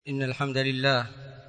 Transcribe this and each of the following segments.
إن الحمد لله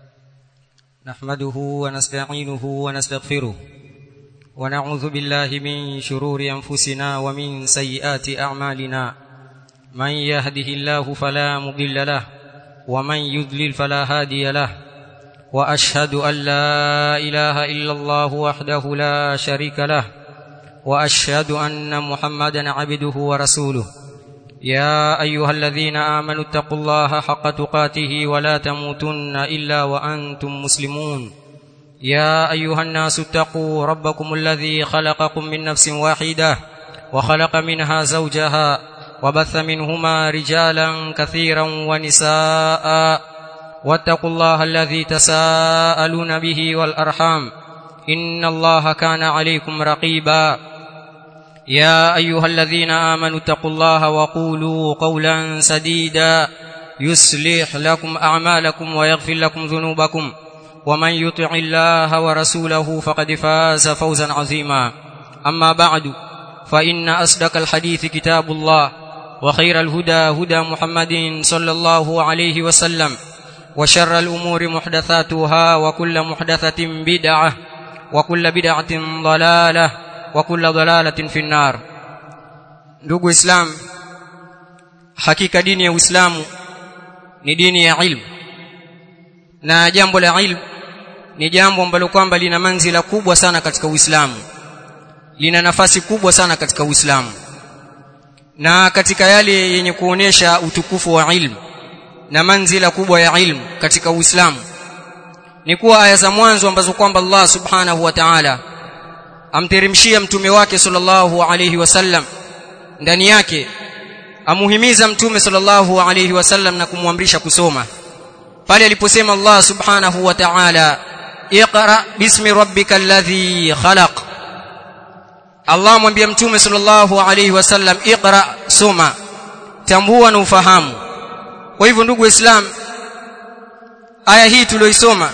نحمده ونستعينه ونستغفره ونعوذ بالله من شرور أنفسنا ومن سيئات أعمالنا من يهده الله فلا مضل له ومن يضلل فلا هادي له وأشهد أن لا إله إلا الله وحده لا شريك له وأشهد أن محمدا عبده ورسوله يا أيها الذين آمنوا اتقوا الله حق تقاته ولا تموتن إلا وأنتم مسلمون يا أيها الناس اتقوا ربكم الذي خلقكم من نفس واحدة وخلق منها زوجها وبث منهما رجالا كثيرا ونساء واتقوا الله الذي تساءلون به والأرحام إن الله كان عليكم رقيبا يا أيها الذين آمنوا اتقوا الله وقولوا قولا سديدا يصلح لكم أعمالكم ويغفر لكم ذنوبكم ومن يطع الله ورسوله فقد فاز فوزا عظيما أما بعد فإن أصدق الحديث كتاب الله وخير الهدى هدى محمد صلى الله عليه وسلم وشر الأمور محدثاتها وكل محدثة بدعة وكل بدعة ضلالة وكل ضلالة في النار. Ndugu Islam, hakika dini ya Uislamu ni dini ya ilmu, na jambo la ilmu ni jambo ambalo kwamba lina manzila kubwa sana katika Uislamu, lina nafasi kubwa sana katika Uislamu. Na katika yale yenye kuonesha utukufu wa ilmu na manzila kubwa ya ilmu katika Uislamu ni kuwa aya za mwanzo ambazo kwamba Allah subhanahu wa ta'ala amteremshia mtume wake sallallahu alayhi wasallam, ndani yake amuhimiza mtume sallallahu alayhi wasallam na kumwamrisha kusoma. Pale aliposema Allah subhanahu wa ta'ala, iqra bismi rabbikal ladhi khalaq, Allah mwambia mtume sallallahu alayhi wasallam, iqra, soma, tambua na ufahamu. Kwa hivyo ndugu Islam, aya hii tulioisoma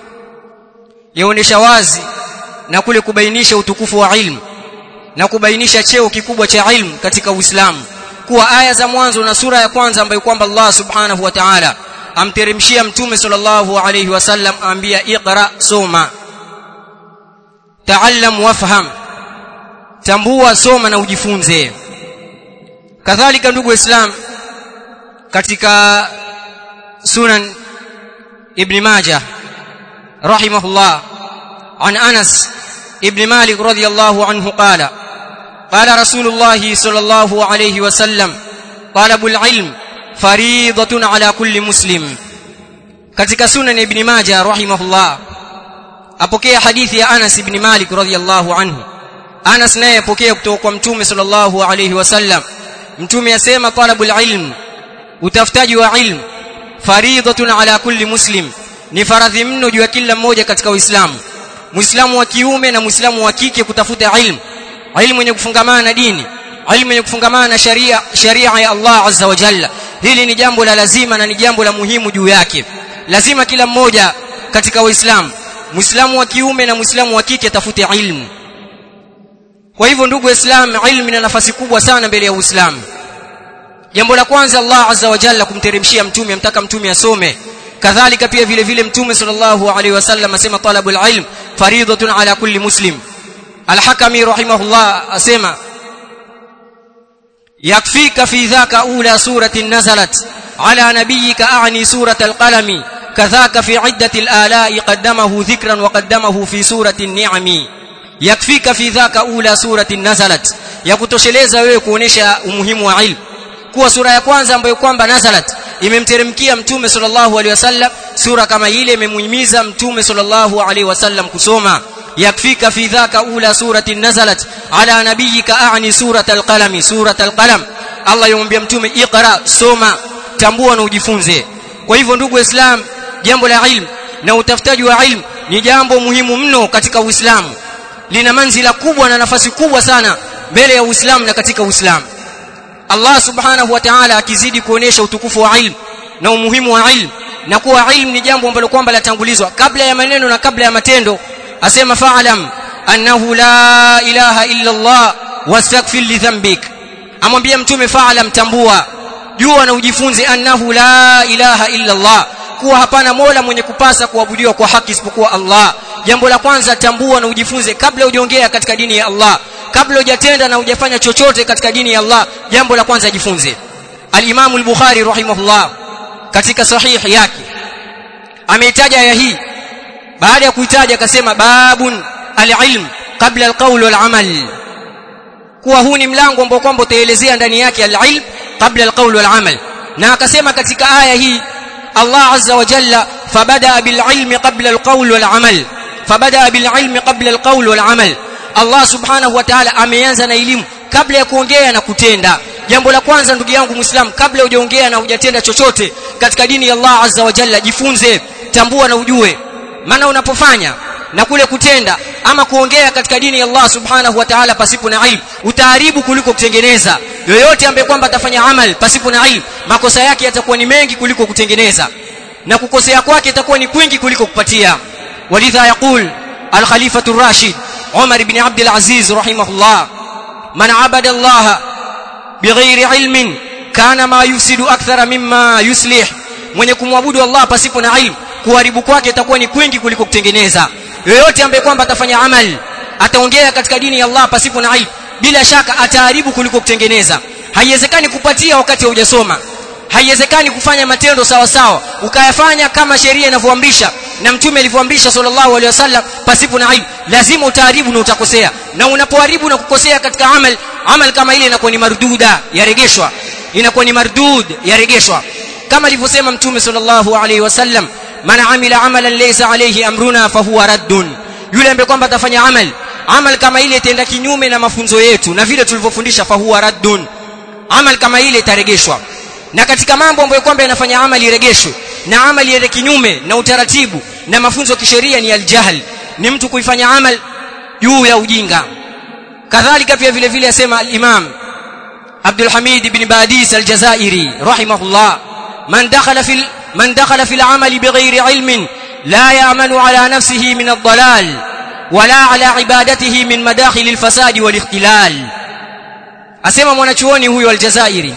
yaonesha wazi na kule kubainisha utukufu wa ilmu na kubainisha cheo kikubwa cha ilmu katika Uislamu, kuwa aya za mwanzo na sura ya kwanza ambayo kwamba Allah subhanahu wa ta'ala amteremshia mtume sallallahu alayhi wasallam, ambia iqra, soma, taallam wafham, tambua, soma na ujifunze. Kadhalika ndugu Islam, katika Sunan Ibn Majah rahimahullah عن أنس ابن مالك رضي الله عنه قال قال رسول الله صلى الله عليه وسلم طلب العلم فريضة على كل مسلم. katika Sunan Ibn Majah rahimahullah apokea hadithi ya Anas ibn Malik radhiyallahu anhu. Anas naye apokea kutoka kwa mtume sallallahu alayhi wasallam. Mtume asema talabul ilm, utafutaji wa ilm, faridatun ala kulli muslim, ni faradhi mno juu ya kila mmoja katika Uislamu, Muislamu wa kiume na Muislamu wa kike, kutafuta ilmu, ilmu yenye kufungamana na dini, ilmu yenye kufungamana na sharia ya Allah azza wa jalla. Hili ni jambo la lazima na ni jambo la muhimu juu yake. Lazima kila mmoja katika Uislamu, Muislamu wa kiume na Muislamu wa kike, atafute ilmu. Kwa hivyo ndugu Islam, ilmu ina nafasi kubwa sana mbele ya Uislamu. Jambo la kwanza, Allah azza wa jalla kumteremshia mtume, amtaka mtume asome. Kadhalika pia vile vile mtume sallallahu alaihi wasallam asema talabul ilm faridatun ala kulli muslim. Al-Hakami rahimahullah asema yakfika fi dhaka ula suratin nazalat ala nabiyyika a'ni suratal qalami kadhaka fi iddatil ala'i qaddamahu dhikran wa qaddamahu fi suratin ni'ami. Yakfika fi dhaka ula suratin nazalat, yakutosheleza wewe kuonesha umuhimu wa ilmu, kuwa sura ya kwanza ambayo kwamba nazalat imemteremkia mtume sallallahu alaihi wasallam, sura kama ile imemuhimiza mtume sallallahu alaihi wasallam kusoma. Yakfika fi dhaka ula suratin nazalat ala nabiyyika a'ni suratal qalami, suratal qalam, Allah yomwambia mtume iqra, soma, tambua na ujifunze. Kwa hivyo ndugu Islam, jambo la ilmu na utafutaji wa ilmu ni jambo muhimu mno katika Uislamu, lina manzila kubwa na nafasi kubwa sana mbele ya Uislamu na katika Uislamu. Allah subhanahu wa ta'ala akizidi kuonesha utukufu wa ilmu na umuhimu wa ilmu, na kuwa ilmu ni jambo ambalo kwamba latangulizwa kabla ya maneno na kabla ya matendo, asema fa'alam annahu la ilaha illa Allah wastaghfir li dhanbik. Amwambia mtume fa'alam, tambua, jua na ujifunze, annahu la ilaha illa Allah, kuwa hapana mola mwenye kupasa kuabudiwa kwa haki isipokuwa Allah. Jambo la kwanza, tambua na ujifunze kabla hujaongea katika dini ya Allah, kabla hujatenda na hujafanya chochote katika dini ya Allah, jambo la kwanza jifunze. Al-Imam al-Bukhari rahimahullah katika sahihi yake ameitaja aya hii. Baada ya kuitaja akasema babun al-ilm qabla al-qawl wal-amal, kuwa huu ni mlango ambao kwamba utaelezea ndani yake al-ilm qabla al-qawl wal-amal. Na akasema katika aya hii Allah azza wa jalla fabada bil-ilmi qabla al-qawl wal-amal, fabada bil-ilmi qabla al-qawl wal-amal. Allah subhanahu wa ta'ala ameanza na elimu kabla ya kuongea na kutenda. Jambo la kwanza ndugu yangu Muislam, kabla hujaongea na hujatenda chochote katika dini ya Allah azza wa jalla, jifunze, tambua na ujue. Maana unapofanya na kule kutenda ama kuongea katika dini ya Allah subhanahu wa ta'ala pasipo na ilmu, utaharibu kuliko kutengeneza. Yoyote ambaye kwamba atafanya amal pasipo na ilmu, makosa yake yatakuwa ni mengi kuliko kutengeneza, na kukosea kwake itakuwa ni kwingi kuliko kupatia. Walidha yaqul al-Khalifatu ar-Rashid Umar ibn Abdul Aziz rahimahullah, man abada Allah bighairi ilmin kana ma yufsidu akthara mimma yuslih. Mwenye kumwabudu Allah pasipo na ilmu, kuharibu kwake itakuwa ni kwingi kuliko kutengeneza. Yoyote ambaye kwamba atafanya amal, ataongea katika dini ya Allah pasipo na ilmu, bila shaka ataharibu kuliko kutengeneza. Haiwezekani kupatia wakati hujasoma, haiwezekani kufanya matendo sawa sawa ukayafanya kama sheria inavyoamrisha na mtume alivyoamrisha sallallahu alaihi wasallam pasipo na ilmu. Lazima utaharibu na utakosea, na unapoharibu na kukosea katika amal kama ile inakuwa ni marduda, yaregeshwa, inakuwa ni mardud, yaregeshwa, kama alivyosema mtume sallallahu alaihi wasallam, man amila amalan laysa alayhi amruna fahuwa raddun. Yule ambaye kwamba atafanya amal kama ile itaenda kinyume na mafunzo yetu na vile tulivyofundisha, fahuwa raddun, amal kama ile itaregeshwa. Na katika mambo ambayo kwamba yanafanya amali iregeshwe na amali iende kinyume na utaratibu na mafunzo kisheria ni aljahl, ni mtu kuifanya amal juu ya ujinga. Kadhalika pia vile vile asema al-Imam Abdul Hamid ibn Badis al-Jazairi rahimahullah, man dakhala fil amali bighairi ilmin la ya'manu ala nafsihi min ad-dalal wala ala ibadatihi min madakhil al-fasad wal ikhtilal. Asema mwanachuoni huyo al-Jazairi,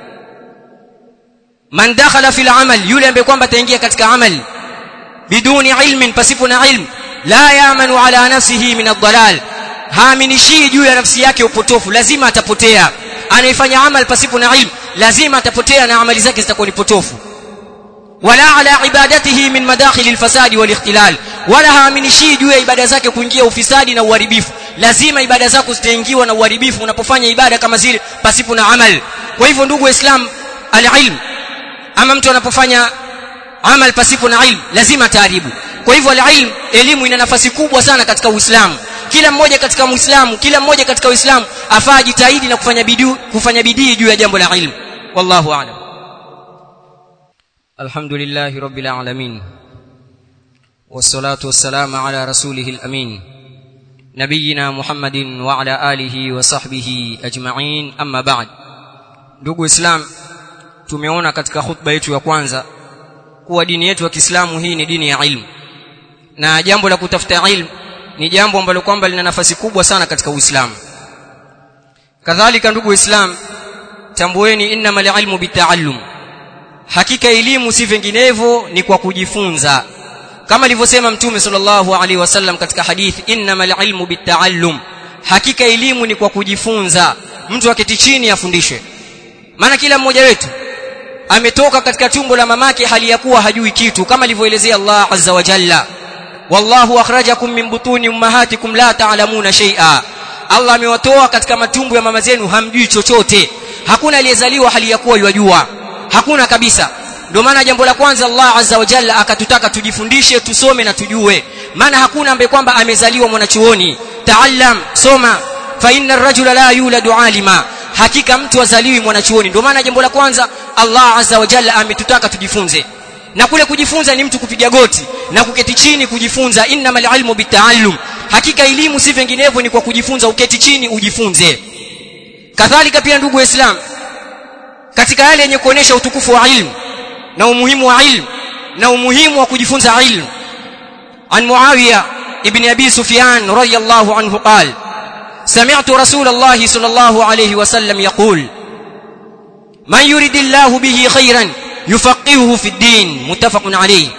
man dakhala fil amal, yule ambaye kwamba ataingia katika amal biduni ilmin, pasipo na ilmu, la ya'manu ala nafsihi min ad-dalal, haaminishi juu ya nafsi yake upotofu, lazima atapotea. Anaifanya amal pasipo na ilmu, lazima atapotea na amali zake zitakuwa ni potofu. Wala ala ibadatihi min madakhil al-fasad wal ikhtilal, wala haaminishi juu ya ibada zake kuingia ufisadi na uharibifu. Lazima ibada zako zitaingiwa na uharibifu unapofanya ibada kama zile pasipo na amal. Kwa hivyo ndugu Waislamu, al-ilm, ama mtu anapofanya amal pasipo na ilmu lazima taharibu. Kwa hivyo al-ilm, elimu ina nafasi kubwa sana katika Uislamu. Kila mmoja katika Muislamu, kila mmoja katika Uislamu afaa jitahidi na kufanya bidii juu ya jambo la ilmu. Wallahu a'lam. Alhamdulillahi rabbil alamin, wassalatu wassalamu ala rasulihil amin, nabiyina Muhammadin wa ala alihi wa sahbihi ajma'in, amma ba'd. Ndugu Islam, tumeona katika khutba yetu ya kwanza kuwa dini yetu ya Kiislamu hii ni dini ya ilmu, na jambo la kutafuta ilmu ni jambo ambalo kwamba lina nafasi kubwa sana katika Uislamu. Kadhalika ndugu Islam, tambueni innamal ilmu bita'allum, hakika elimu si vinginevyo ni kwa kujifunza, kama alivyosema mtume sallallahu alaihi wasallam katika hadithi, innamal ilmu bita'allum, hakika elimu ni kwa kujifunza. Mtu aketi chini afundishwe, maana kila mmoja wetu ametoka katika tumbo la mamake hali ya kuwa hajui kitu, kama alivyoelezea Allah azza wa jalla, wallahu akhrajakum min butuni ummahatikum la ta'lamuna shay'a. Allah amewatoa katika matumbo ya mama zenu hamjui chochote. Hakuna aliyezaliwa hali ya kuwa yajua, hakuna kabisa. Ndio maana jambo la kwanza Allah azza wa jalla akatutaka tujifundishe, tusome na tujue, maana hakuna ambaye kwamba amezaliwa mwanachuoni. Ta'allam, soma, fa inna ar-rajula la yuladu alima, hakika mtu azaliwi mwanachuoni. Ndio maana jambo la kwanza Allah azza wa jalla ametutaka tujifunze, na kule kujifunza ni mtu kupiga goti na kuketi chini kujifunza. Innamal ilmu bita'allum, hakika elimu si vinginevyo ni kwa kujifunza, uketi chini ujifunze. Kadhalika pia ndugu Islam, katika yale yenye kuonesha utukufu wa ilmu na umuhimu wa ilmu na umuhimu wa kujifunza ilmu, an Muawiya ibn Abi Sufyan radiyallahu anhu qala, sami'tu Rasulullah sallallahu alayhi wasallam yaqul, man yuridillahu bihi khayran yufaqihuhu fi din, muttafaqun alayhi.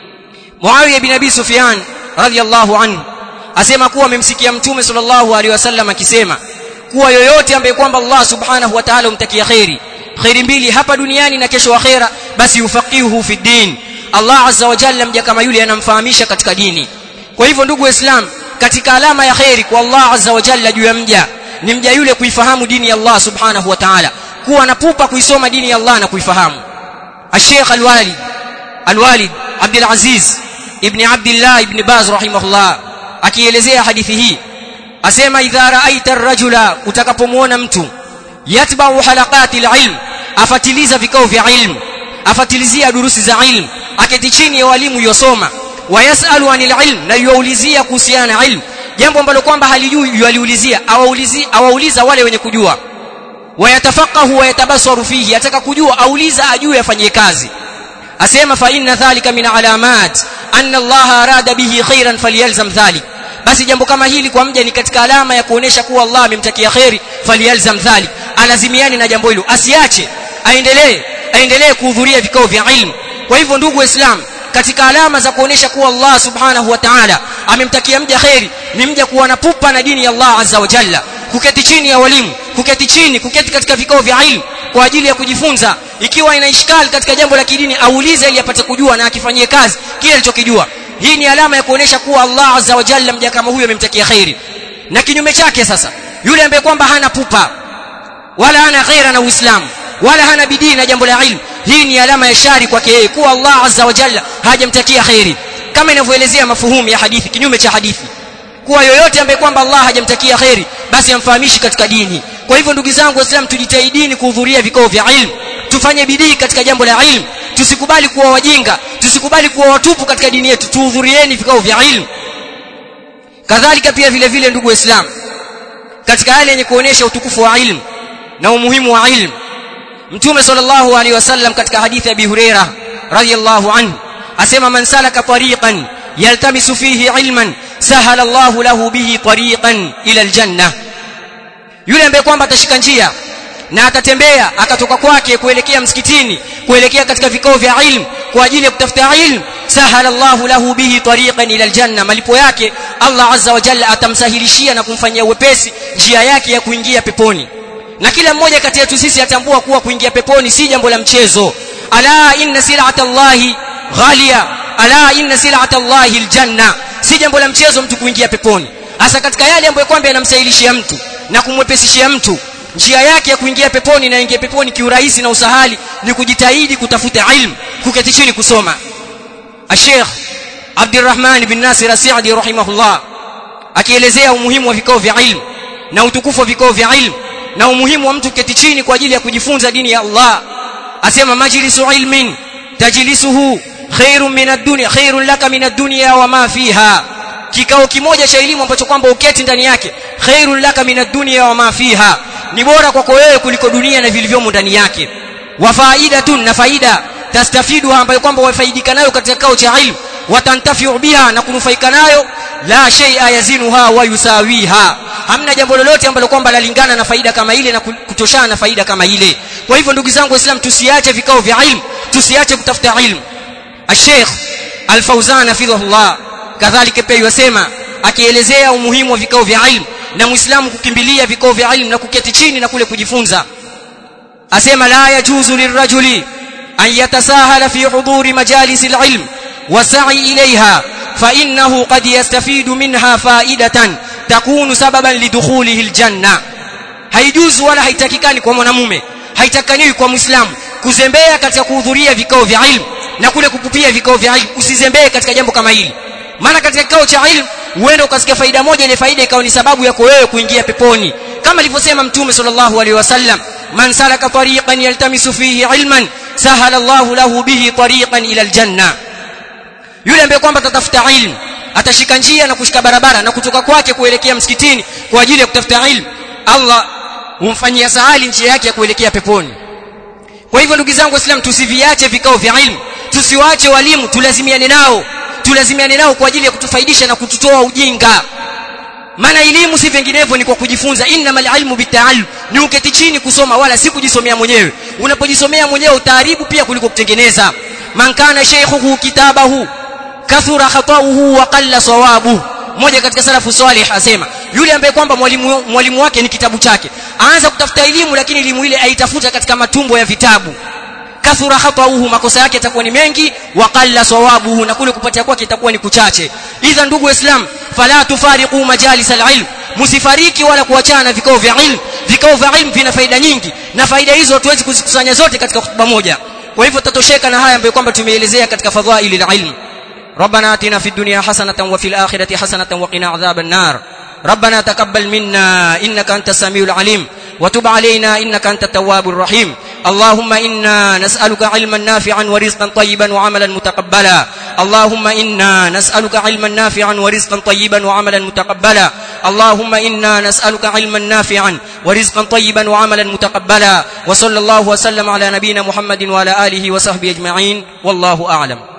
Muawiya ibn Abi Sufyan radhiyallahu anhu asema kuwa amemsikia Mtume sallallahu alaihi wasallam akisema kuwa yoyote ambaye kwamba Allah subhanahu wa ta'ala umtakia khairi mbili hapa duniani na kesho akhera, basi yufaqihuhu fi din, Allah azza wa jalla mja kama yule anamfahamisha katika dini. Kwa hivyo ndugu Waislamu, katika alama ya khairi kwa Allah azza wa jalla juu ya mja ni mja yule kuifahamu dini ya Allah subhanahu wa ta'ala, kuwa anapupa kuisoma dini ya Allah na kuifahamu. Sheikh Al-Walid Abdul Aziz ibn Abdullah ibn Baz rahimahullah akielezea hadithi hii asema, idha ra'aita ar-rajula, utakapomuona mtu yatba'u halaqati al-ilm, afatiliza vikao vya ilmu, afatilizia durusi za ilmu, aketi chini ya walimu yosoma, wayasalu anil ilm, na yuulizia kuhusiana na ilmu, jambo ambalo kwamba halijui yualiulizia, awauliza wale wenye kujua, wayatafaqahu wayatabasaru fihi, ataka kujua auliza ajue afanyie kazi. Asema fa inna dhalika min alamat anna Allah arada bihi khairan falyalzam dhalik, basi jambo kama hili kwa mja ni katika alama ya kuonesha kuwa Allah amemtakia khairi, falyalzam dhalik, alazimiani na jambo hilo, asiache, aendelee kuhudhuria vikao vya ilmu. Kwa hivyo ndugu Waislamu, katika alama za kuonesha kuwa Allah subhanahu wa ta'ala amemtakia mja khairi ni mja kuwa na pupa na dini ya Allah azza wa jalla, kuketi chini ya walimu, kuketi katika vikao vya ilmu kwa ajili ya kujifunza. Ikiwa ina ishkali katika jambo la kidini, aulize ili apate kujua na akifanyie kazi kile alichokijua. Hii ni alama ya kuonesha kuwa Allah azza wa jalla mja kama huyo amemtakia khairi. Na kinyume chake sasa, yule ambaye kwamba hana pupa wala hana khaira na Uislamu wala hana bidii na jambo la ilmu, hii ni alama ya shari kwake yeye, kuwa Allah azza wa jalla hajamtakia khairi, kama inavyoelezea mafuhumu ya hadithi, kinyume cha hadithi, kuwa yoyote ambaye kwamba Allah hajamtakia khairi basi amfahamishi katika dini. Kwa hivyo ndugu zangu Waislamu, tujitahidini kuhudhuria vikao vya ilmu, tufanye bidii katika jambo la ilmu, tusikubali kuwa wajinga, tusikubali kuwa watupu katika dini yetu, tuhudhurieni vikao vya ilmu. Kadhalika pia vile vile ndugu Waislamu, katika yale yenye kuonesha utukufu wa ilmu na umuhimu wa ilmu, Mtume sallallahu alaihi wasallam katika hadithi ya Abi Huraira radhiyallahu anhu asema, man salaka tariqan yaltamisu fihi ilman sahala Allahu lahu bihi tariqan ila aljanna, yule ambaye kwamba atashika njia na atatembea akatoka kwake kuelekea msikitini, kuelekea katika vikao vya ilmu kwa ajili ya kutafuta ilmu, sahala Allahu lahu bihi tariqan ila aljanna, malipo yake Allah azza wa jalla atamsahilishia na kumfanyia wepesi njia yake ya kuingia peponi. Na kila mmoja kati yetu sisi atambua kuwa kuingia peponi si jambo la mchezo. Ala inna sil'ata Allahi ghaliya, ala inna sil'ata Allahi aljanna, si jambo la mchezo mtu kuingia peponi. Hasa katika yale ambayo kwamba yanamsahilishia mtu na kumwepesishia mtu njia yake ya kuingia peponi na ingia peponi kiurahisi na usahali, ni kujitahidi kutafuta ilmu, kuketi chini kusoma. Sheikh Abdurrahman bin Nasir as-Sa'di rahimahullah akielezea umuhimu wa vikao vya ilmu na utukufu wa vikao vya ilmu na umuhimu wa mtu kuketi chini kwa ajili ya kujifunza dini ya Allah, asema, majlisu ilmin tajlisuhu khairun laka min ad-dunya wa ma fiha, kikao kimoja cha elimu ambacho kwamba uketi ndani yake, khairun laka min ad-dunya wa ma fiha, ni bora kwako wewe kuliko dunia na vilivyomo ndani yake. Wa faidatun, na faida, tastafidu ambayo kwamba wafaidika nayo katika kikao cha ilmu, watantafiu biha, na kunufaika nayo, la shay'a yazinuha wa yusawiha, hamna jambo lolote ambalo kwamba lalingana na faida kama ile na kutoshana na faida kama ile. Kwa hivyo ndugu zangu Waislamu, tusiache vikao vya ilmu, tusiache kutafuta ilmu. Sheikh Al-Fawzan hafidhahullah kadhalika pia yasema, akielezea umuhimu wa vikao vya ilmu na Muislamu kukimbilia vikao vya ilmu na kuketi chini na kule kujifunza, asema, la yajuzu lirrajuli an yatasahala fi huduri majalis al-ilm wa sa'i ilayha fa innahu qad yastafidu minha faidatan takunu sababan lidukhulihi aljanna. Haijuzu wala haitakikani kwa mwanamume, haitakaniwi kwa Muislamu kuzembea katika kuhudhuria vikao vya ilmu na kule kukupia vikao vya ilmu. Usizembee katika jambo kama hili, maana katika kikao cha ilmu uende ukasikia faida moja, ile faida ikawa ni sababu yako wewe kuingia peponi, kama alivyosema Mtume sallallahu alaihi wasallam, man salaka tariqan yaltamisu fihi ilman sahala Allahu lahu bihi tariqan ila aljanna. Yule ambaye kwamba atatafuta ilmu, atashika njia na kushika barabara na kutoka kwake kuelekea msikitini kwa ajili ya kutafuta ilmu, Allah humfanyia sahali njia yake ya kuelekea peponi. Kwa hivyo ndugu zangu Waislamu, tusiviache vikao vya ilmu, tusiwaache walimu, tulazimiane nao kwa ajili ya kutufaidisha na kututoa ujinga. maana elimu si vinginevyo ni kwa kujifunza. Innamal ilmu bita'allum, ni uketi chini kusoma wala si kujisomea mwenyewe. Unapojisomea mwenyewe utaharibu pia kuliko kutengeneza. Man kana shaykhuhu kitabahu kathura khata'uhu wa qalla sawabuhu. Mmoja katika salafu salih asema, yule ambaye kwamba mwalimu wake ni kitabu chake, aanza kutafuta elimu lakini elimu ile aitafuta katika matumbo ya vitabu, kathura khata'uhu, makosa yake yatakuwa ni mengi, wa qalla sawabuhu, na kule kupatia kwake itakuwa ni kuchache. Idha ndugu Waislamu, fala tufariqu majalis al-ilm, musifariki wala kuachana vikao vya ilmu. Vikao vya ilmu vina faida nyingi, na faida hizo hatuwezi kuzikusanya zote katika hotuba moja. Kwa hivyo tatosheka na haya ambayo kwamba tumeelezea katika fadhaili al-ilm. ربنا آتنا في الدنيا حسنة وفي الآخرة حسنة وقنا عذاب النار. ربنا تقبل منا إنك أنت السميع العليم وتب علينا إنك أنت التواب الرحيم. اللهم إنا نسألك علما نافعا ورزقا طيبا وعملا متقبلا. اللهم إنا نسألك علما نافعا ورزقا طيبا وعملا متقبلا. اللهم إنا نسألك علما نافعا ورزقا طيبا وعملا متقبلا. وصلى الله وسلم على نبينا محمد وعلى آله وصحبه أجمعين، والله أعلم.